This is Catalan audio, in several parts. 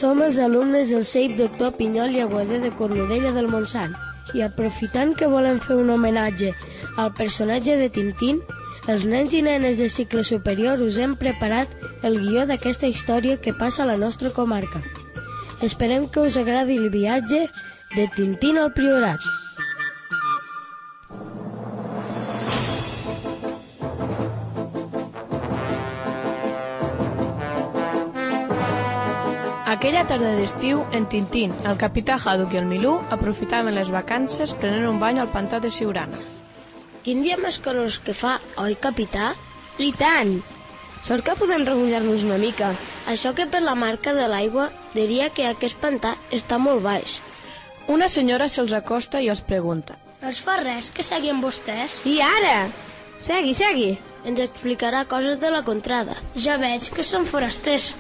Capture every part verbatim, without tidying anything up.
Som els alumnes del C E I P Doctor Pinyol i Aguadé de Cornudella del Montsant i aprofitant que volem fer un homenatge al personatge de Tintín, els nens i nenes de cicle superior us hem preparat el guió d'aquesta història que passa a la nostra comarca. Esperem que us agradi el viatge de Tintín al Priorat. Aquella tarda d'estiu, en Tintín, el capità Haddock i el Milú aprofitaven les vacances prenent un bany al pantà de Siurana. Quin dia més calorós que fa, oi, capità? I tant! Sort que podem remullar-nos una mica. Això que per la marca de l'aigua diria que aquest pantà està molt baix. Una senyora se'ls acosta i els pregunta: Els fa res que seguin vostès? I ara? Segui, segui. Ens explicarà coses de la contrada. Ja veig que són forasters.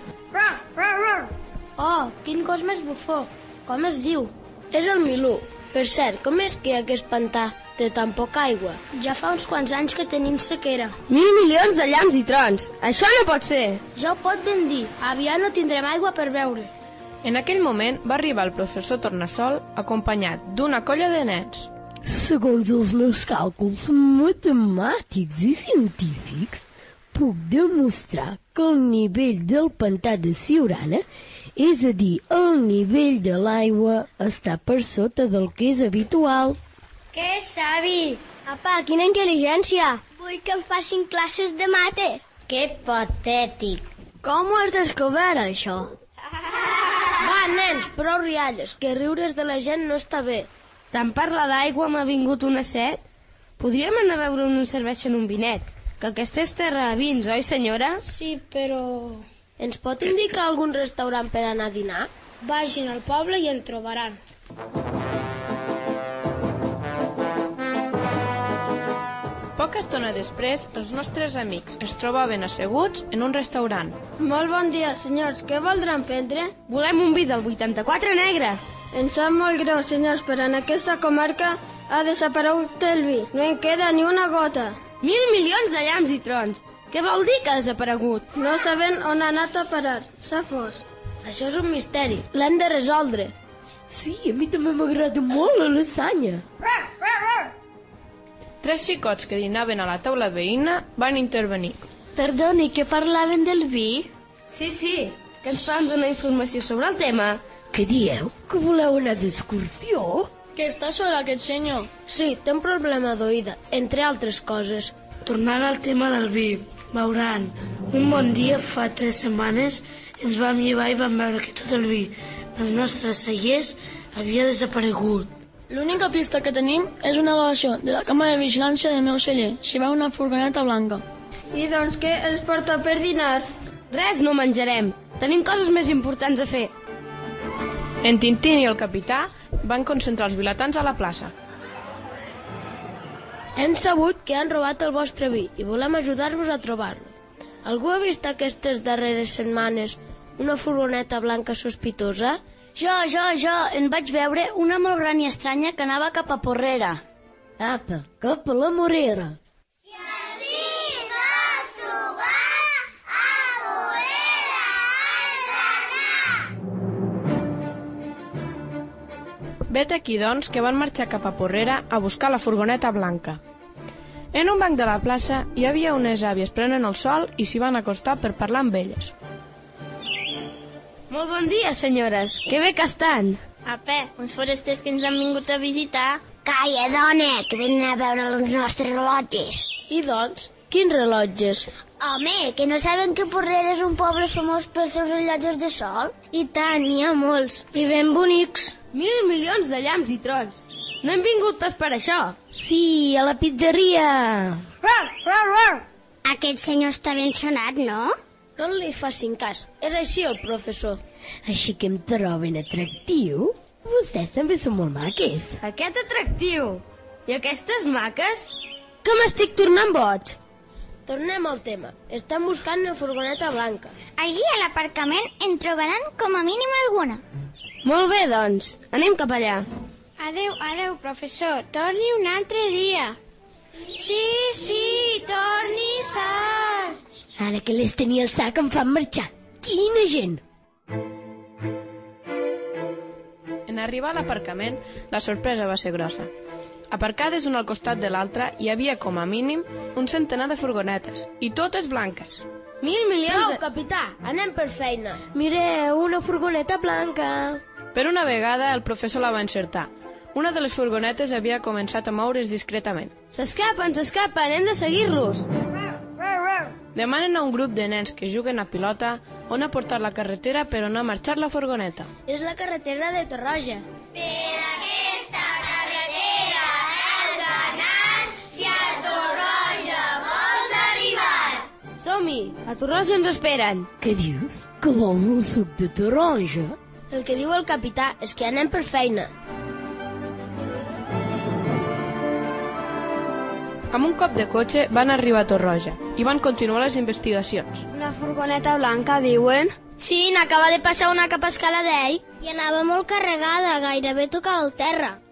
Oh, quin gos més bufó. Com es diu? És el Milú. Per cert, com és que aquest pantà té tan poca aigua? Ja fa uns quants anys que tenim sequera. Mil milions de llamps i trons. Això no pot ser. Ja ho pot ben dir. Aviat no tindrem aigua per beure. En aquell moment va arribar el professor Tornassol acompanyat d'una colla de nens. Segons els meus càlculs matemàtics i científics, puc demostrar que el nivell del pantà de Siurana, és a dir, el nivell de l'aigua, està per sota del que és habitual. Que savi! Apa, quina intel·ligència! Vull que em facin classes de mates. Que patètic! Com ho has descobert, això? Va, nens, prou rialles, que riures de la gent no està bé. Tant parla d'aigua m'ha vingut una set. Podríem anar a beure una cervesa en un vinet, que aquesta és terra a vins, oi, senyora? Sí, però... Ens pot indicar algun restaurant per anar a dinar? Vagin al poble i en trobaran. Poca estona després, els nostres amics es trobaven asseguts en un restaurant. Molt bon dia, senyors. Què voldran prendre? Volem un vi del vuitanta-quatre negre. Em sap molt greu, senyors, però en aquesta comarca ha desaparegut el vi. No en queda ni una gota. Mil milions de llamps i trons. Què vol dir que ha desaparegut? No sabem on ha anat a parar. S'ha fos. Això és un misteri. L'hem de resoldre. Sí, a mi també m'agrada molt la lasanya. Tres xicots que dinaven a la taula veïna van intervenir. Perdoni, que parlaven del vi? Sí, sí, que ens fan donar informació sobre el tema. Què dieu? Que voleu anar d'excursió? Que està sol aquest senyor. Sí, té un problema d'oïda, entre altres coses. Tornant al tema del vi, veuran, un bon dia fa tres setmanes ens vam llevar i vam veure que tot el vi dels nostres cellers havia desaparegut. L'única pista que tenim és una gravació de la càmera de vigilància del meu celler. S'hi veu una furgoneta blanca. I doncs què ens porta per dinar? Res, no menjarem. Tenim coses més importants a fer. En Tintín i el capità van concentrar els vilatans a la plaça. Hem sabut que han robat el vostre vi i volem ajudar-vos a trobar-lo. Algú ha vist aquestes darreres setmanes una furgoneta blanca sospitosa? Jo, jo, jo, en vaig veure una molt gran i estranya que anava cap a Porrera. Apa, cap a la Morera. Si el vi vols trobar, a Morera has d'anar. Vet aquí, doncs, que van marxar cap a Porrera a buscar la furgoneta blanca. En un banc de la plaça hi havia unes àvies prenent el sol i s'hi van acostar per parlar amb elles. Molt bon dia, senyores. Que bé que estan. Apa, uns forasters que ens han vingut a visitar. Calla, dona, que venen a veure els nostres rellotges. I doncs, quins rellotges? Home, que no saben que Porrera és un poble famós pels seus rellotges de sol? I tant, n'hi ha molts. I ben bonics. Mil milions de llamps i trons. No hem vingut pas per això. Sí, a la pizzeria. Aquest senyor està ben sonat, no? No li facin cas. És així el professor. Així que em troben atractiu? Vostès també són molt maques. Aquest atractiu. I aquestes maques? Que m'estic tornant boig. Tornem al tema. Estem buscant una furgoneta blanca. Allí a l'aparcament en trobaran com a mínim alguna. Molt bé, doncs. Anem cap allà. Adeu, adeu, professor. Torni un altre dia. Sí, sí, torni sal. Ara que les tenia al sac em fan marxar. Quina gent! arribar a l'aparcament, la sorpresa va ser grossa. Aparcades una al costat de l'altra hi havia, com a mínim, un centenar de furgonetes, i totes blanques. Mil milions Prou, de... capità, anem per feina. Mireu, una furgoneta blanca. Per una vegada el professor la va encertar. Una de les furgonetes havia començat a moure's discretament. S'escapen, s'escapen, hem de seguir-los. Demanen a un grup de nens que juguen a pilota on ha portat la carretera per on ha marxat la furgoneta. És la carretera de Torroja. Per aquesta carretera heu d'anar si a Torroja vols arribar. Som-hi, a Torroja ens esperen. Què dius? Que vols un suc de taronja? El que diu el capità és que anem per feina. Amb un cop de cotxe van arribar a Torroja i van continuar les investigacions. Una furgoneta blanca, diuen? Sí, n'acaba de passar una cap a Escaladell. I anava molt carregada, gairebé tocava el terra.